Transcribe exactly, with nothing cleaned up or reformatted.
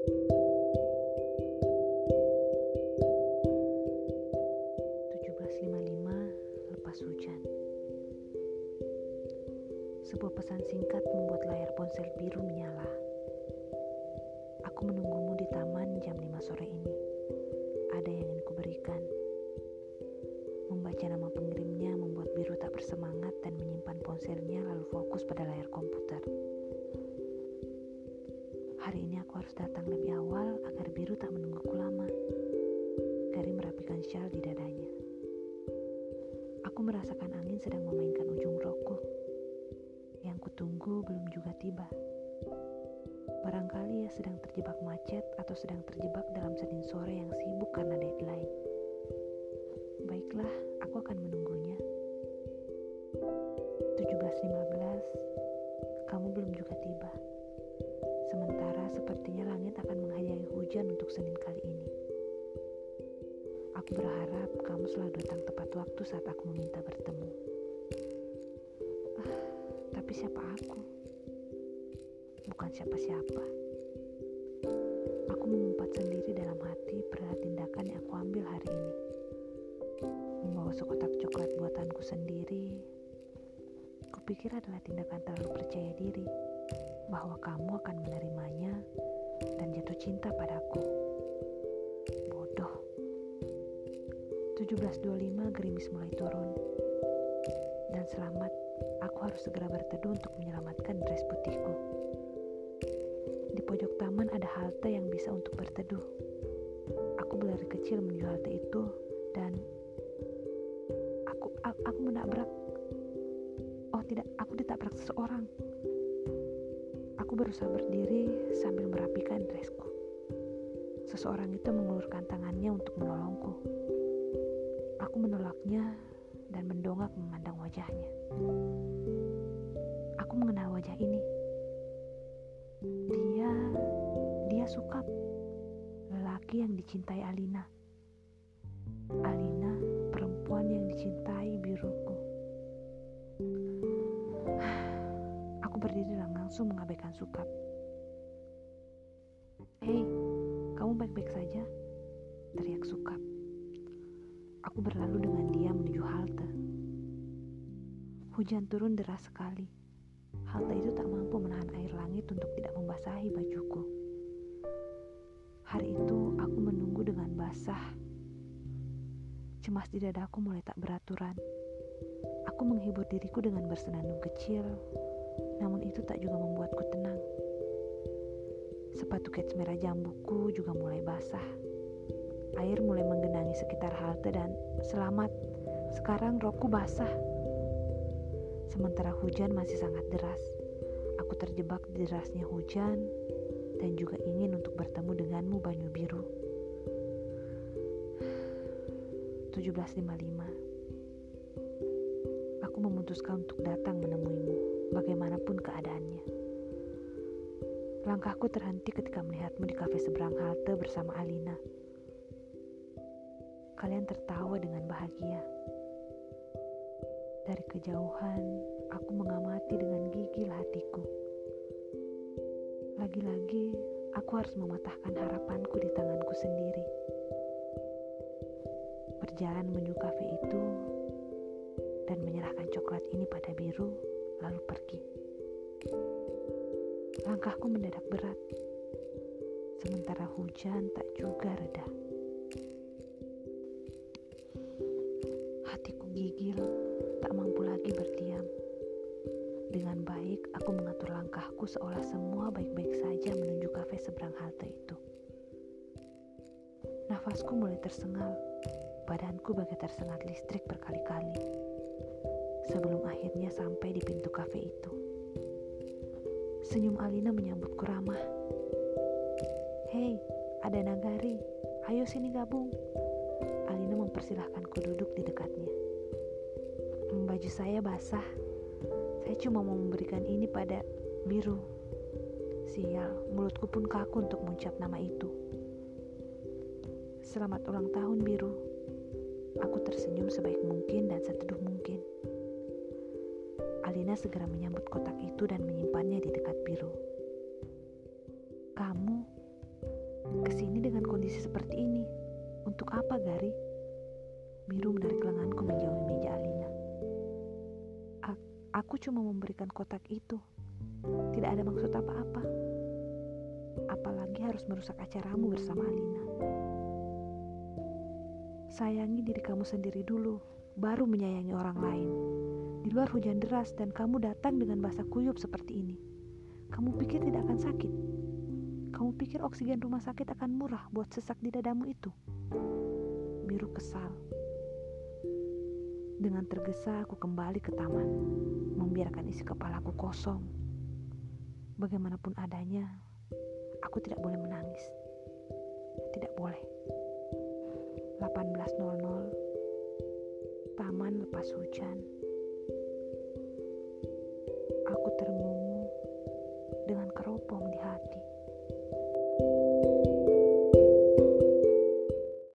tujuh belas lima puluh lima lepas hujan. Sebuah pesan singkat membuat layar ponsel biru menyala. Aku menunggumu di taman jam lima sore ini. Ada yang ingin kuberikan. Membaca nama pengirimnya membuat biru tak bersemangat dan menyimpan ponselnya lalu fokus pada layar komputer. Hari ini aku harus datang lebih awal agar biru tak menungguku lama. Gari merapikan syal di dadanya. Aku merasakan angin sedang memainkan ujung rokku. Yang kutunggu belum juga tiba. Barangkali ia sedang terjebak macet atau sedang terjebak dalam Senin sore yang sibuk karena deadline. Baiklah, aku akan menunggunya. tujuh belas lima belas, kamu belum juga tiba. Sementara sepertinya langit akan menghadiahi hujan untuk Senin kali ini. Aku berharap kamu selalu datang tepat waktu saat aku meminta bertemu. Ah, tapi siapa aku? Bukan siapa-siapa. Aku mengumpat sendiri dalam hati perihal tindakan yang aku ambil hari ini. Membawa sekotak coklat buatanku sendiri, kupikir adalah tindakan terlalu percaya diri bahwa kamu akan menerimanya dan jatuh cinta padaku. Bodoh. tujuh belas dua puluh lima gerimis mulai turun. Dan selamat, aku harus segera berteduh untuk menyelamatkan dress putihku. Di pojok taman ada halte yang bisa untuk berteduh. Aku berlari kecil menuju halte itu dan aku aku, aku menabrak. Oh tidak, aku ditabrak seseorang. Aku berusaha berdiri sambil merapikan dressku. Seseorang itu mengulurkan tangannya untuk menolongku. Aku menolaknya dan mendongak memandang wajahnya. Aku mengenal wajah ini. Dia, dia Sukap, lelaki yang dicintai Alina. Alina, perempuan yang dicintai biruku. Aku berdiri dan langsung mengabaikan Sukap. Hei, kamu baik-baik saja? Teriak Sukap. Aku berlalu dengan dia menuju halte. Hujan turun deras sekali. Halte itu tak mampu menahan air langit untuk tidak membasahi bajuku. Hari itu aku menunggu dengan basah. Cemas di dadaku mulai tak beraturan. Aku menghibur diriku dengan bersenandung kecil, namun itu tak juga membuatku tenang. Sepatu kets merah jambuku juga mulai basah. Air mulai menggenangi sekitar halte dan selamat, sekarang rokku basah. Sementara hujan masih sangat deras. Aku terjebak di derasnya hujan dan juga ingin untuk bertemu denganmu Banyu Biru. tujuh belas lima puluh lima. Aku memutuskan untuk datang menemuimu, bagaimanapun keadaannya. Langkahku terhenti ketika melihatmu di kafe seberang halte bersama Alina. Kalian tertawa dengan bahagia. Dari kejauhan, aku mengamati dengan gigil hatiku. Lagi-lagi, aku harus mematahkan harapanku di tanganku sendiri. Berjalan menuju kafe itu dan menyerahkan coklat ini pada biru, lalu pergi. Langkahku mendadak berat, sementara hujan tak juga reda. Hatiku gigil, tak mampu lagi berdiam. Dengan baik, aku mengatur langkahku seolah semua baik-baik saja menuju kafe seberang halte itu. Nafasku mulai tersengal, badanku bagai tersengat listrik berkali-kali. Sebelum akhirnya sampai di pintu kafe itu. Senyum Alina menyambutku ramah. Hei, ada Nagari, ayo sini gabung. Alina mempersilahkanku duduk di dekatnya. Baju saya basah. Saya cuma mau memberikan ini pada Biru. Sial, mulutku pun kaku untuk mengucap nama itu. Selamat ulang tahun Biru. Aku tersenyum sebaik mungkin dan seteduh mungkin. Alina segera menyambut kotak itu dan menyimpannya di dekat Biru. Kamu, Kesini dengan kondisi seperti ini. Untuk apa, Gari? Miru menarik lenganku menjauhi meja Alina. A- aku cuma memberikan kotak itu. Tidak ada maksud apa-apa. Apalagi harus merusak acaramu bersama Alina. Sayangi diri kamu sendiri dulu, baru menyayangi orang lain. Di luar hujan deras dan kamu datang dengan basah kuyup seperti ini. Kamu pikir tidak akan sakit? Kamu pikir oksigen rumah sakit akan murah buat sesak di dadamu itu? Miru kesal. Dengan tergesa aku kembali ke taman, membiarkan isi kepalaku kosong. Bagaimanapun adanya, aku tidak boleh menangis. Tidak boleh. delapan belas nol nol, taman lepas hujan.